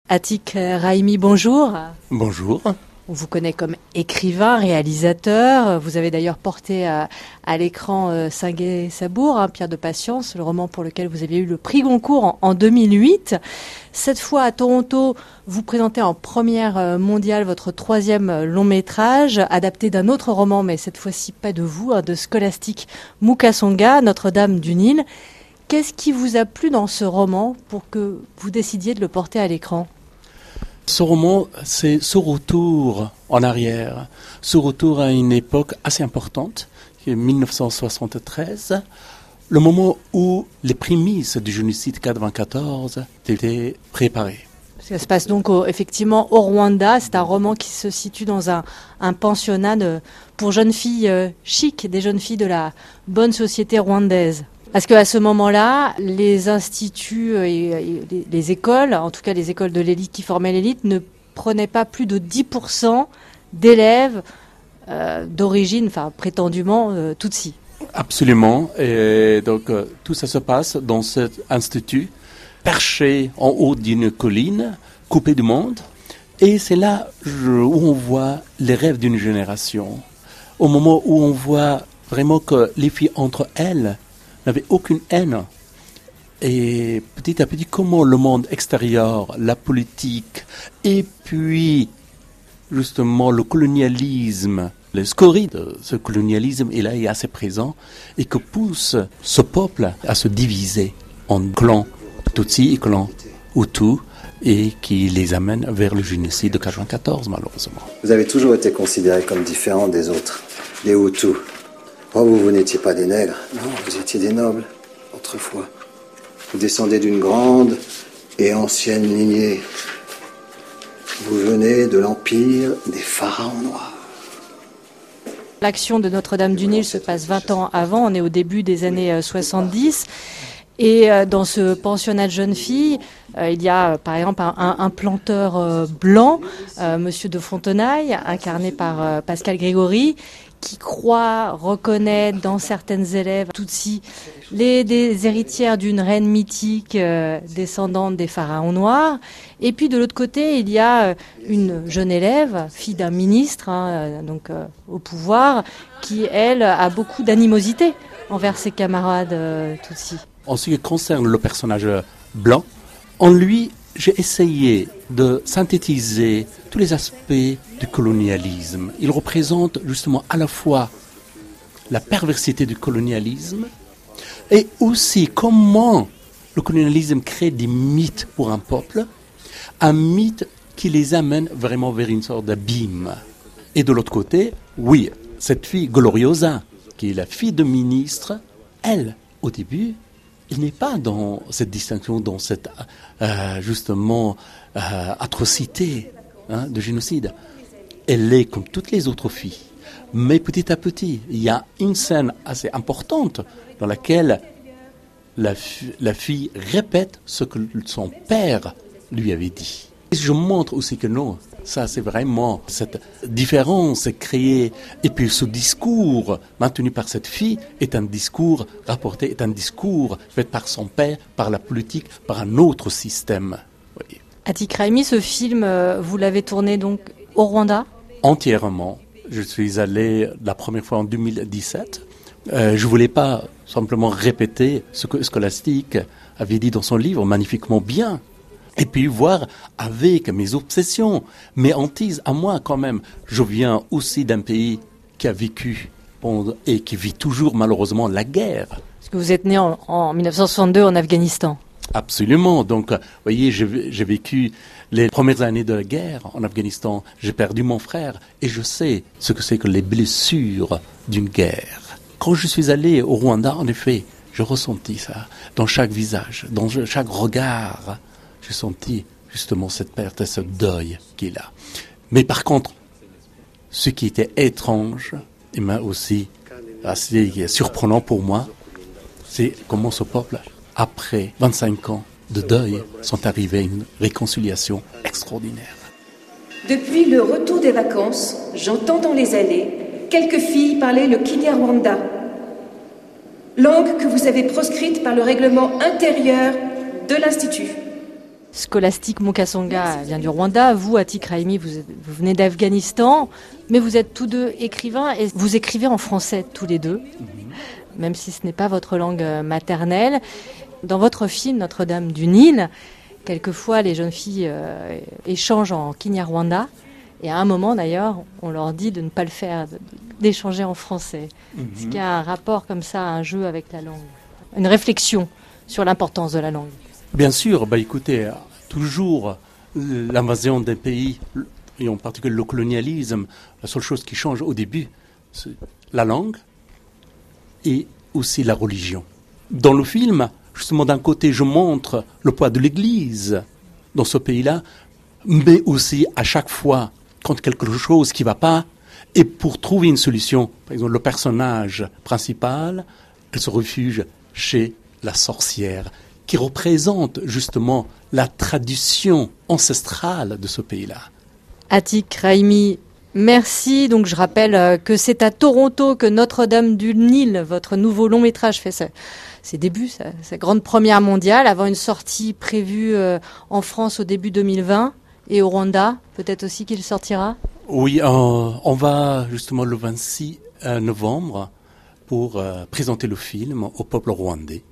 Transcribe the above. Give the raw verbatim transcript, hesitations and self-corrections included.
Atik Rahimi, bonjour. Bonjour. On vous connaît comme écrivain, réalisateur. Vous avez d'ailleurs porté à, à l'écran euh, Singuet Sabour, hein, Pierre de Patience, le roman pour lequel vous aviez eu le prix Goncourt en, en deux mille huit. Cette fois à Toronto, vous présentez en première mondiale votre troisième long métrage, adapté d'un autre roman, mais cette fois-ci pas de vous, hein, de Scholastique Mukasonga, Notre-Dame du Nil. Qu'est-ce qui vous a plu dans ce roman pour que vous décidiez de le porter à l'écran ? Ce roman, c'est ce retour en arrière, ce retour à une époque assez importante, qui est mille neuf cent soixante-treize, le moment où les prémices du génocide quatre-vingt-quatorze étaient préparées. Ça se passe donc au, effectivement au Rwanda. C'est un roman qui se situe dans un, un pensionnat de, pour jeunes filles euh, chic, des jeunes filles de la bonne société rwandaise. Parce qu'à ce moment-là, les instituts et les, les écoles, en tout cas les écoles de l'élite qui formaient l'élite, ne prenaient pas plus de dix pour cent d'élèves euh, d'origine, enfin prétendument euh, Tutsi. Absolument. Et donc euh, tout ça se passe dans cet institut, perché en haut d'une colline, coupé du monde. Et c'est là où on voit les rêves d'une génération. Au moment où on voit vraiment que les filles entre elles n'avait aucune haine. Et petit à petit, comment le monde extérieur, la politique, et puis justement le colonialisme, le scorie de ce colonialisme est là et assez présent, et que pousse ce peuple à se diviser en clans Tutsi et clans Hutu, et qui les amène vers le génocide de quatre-vingt-quatorze, malheureusement. Vous avez toujours été considéré comme différent des autres, les Hutus. Oh, vous, vous n'étiez pas des nègres, non, vous étiez des nobles, autrefois. Vous descendez d'une grande et ancienne lignée. Vous venez de l'empire des pharaons noirs. L'action de Notre-Dame du Nil se passe vingt ans avant, on est au début des années soixante-dix. Et dans ce pensionnat de jeunes filles, euh, il y a par exemple un, un, un planteur euh, blanc, euh, Monsieur de Fontenailles, incarné par euh, Pascal Grégory, qui croit reconnaître dans certaines élèves Tutsi les des héritières d'une reine mythique euh, descendante des pharaons noirs. Et puis de l'autre côté, il y a une jeune élève, fille d'un ministre, hein, donc euh, au pouvoir, qui elle a beaucoup d'animosité envers ses camarades euh, Tutsi. En ce qui concerne le personnage blanc, en lui, j'ai essayé de synthétiser tous les aspects du colonialisme. Il représente justement à la fois la perversité du colonialisme et aussi comment le colonialisme crée des mythes pour un peuple, un mythe qui les amène vraiment vers une sorte d'abîme. Et de l'autre côté, oui, cette fille Gloriosa, qui est la fille de ministre, elle, au début, il n'est pas dans cette distinction, dans cette euh, justement euh, atrocité hein, de génocide. Elle est comme toutes les autres filles. Mais petit à petit, il y a une scène assez importante dans laquelle la, fi- la fille répète ce que son père lui avait dit. Et je montre aussi que non, ça c'est vraiment cette différence créée. Et puis ce discours maintenu par cette fille est un discours rapporté, est un discours fait par son père, par la politique, par un autre système. Oui. Atik Rahimi, ce film, vous l'avez tourné donc au Rwanda ? Entièrement. Je suis allé la première fois en deux mille dix-sept. Euh, je voulais pas simplement répéter ce que Scholastique avait dit dans son livre, magnifiquement bien. Et puis voir avec mes obsessions, mes hantises à moi quand même. Je viens aussi d'un pays qui a vécu et qui vit toujours malheureusement la guerre. Parce que vous êtes né en, en dix-neuf cent soixante-deux en Afghanistan. Absolument. Donc, vous voyez, j'ai, j'ai vécu les premières années de la guerre en Afghanistan. J'ai perdu mon frère et je sais ce que c'est que les blessures d'une guerre. Quand je suis allé au Rwanda, en effet, je ressentis ça dans chaque visage, dans chaque regard. J'ai senti justement cette perte et ce deuil qui est là. Mais par contre, ce qui était étrange, et mais aussi assez surprenant pour moi, c'est comment ce peuple, après vingt-cinq ans de deuil, sont arrivés à une réconciliation extraordinaire. Depuis le retour des vacances, j'entends dans les allées quelques filles parler le Kinyarwanda, langue que vous avez proscrite par le règlement intérieur de l'Institut. Scholastique Mukasonga vient du Rwanda. Vous, Atik Raimi, vous, vous venez d'Afghanistan, mais vous êtes tous deux écrivains et vous écrivez en français tous les deux, mm-hmm. même si ce n'est pas votre langue maternelle. Dans votre film Notre-Dame du Nil, quelquefois les jeunes filles euh, échangent en Kinyarwanda et à un moment d'ailleurs, on leur dit de ne pas le faire, de, d'échanger en français. Mm-hmm. Est-ce qu'il y a un rapport comme ça, un jeu avec la langue, une réflexion sur l'importance de la langue? Bien sûr, bah écoutez, toujours l'invasion des pays, et en particulier le colonialisme, la seule chose qui change au début, c'est la langue et aussi la religion. Dans le film, justement, d'un côté, je montre le poids de l'Église dans ce pays-là, mais aussi à chaque fois, quand quelque chose qui ne va pas, et pour trouver une solution, par exemple, le personnage principal, elle se refuge chez la sorcière, qui représente justement la tradition ancestrale de ce pays-là. Atik Raimi, merci. Donc je rappelle que c'est à Toronto que Notre-Dame du Nil, votre nouveau long métrage, fait ses, ses débuts, sa, sa grande première mondiale, avant une sortie prévue euh, en France au début deux mille vingt et au Rwanda, peut-être aussi qu'il sortira. Oui, euh, on va justement le vingt-six novembre pour euh, présenter le film au peuple rwandais.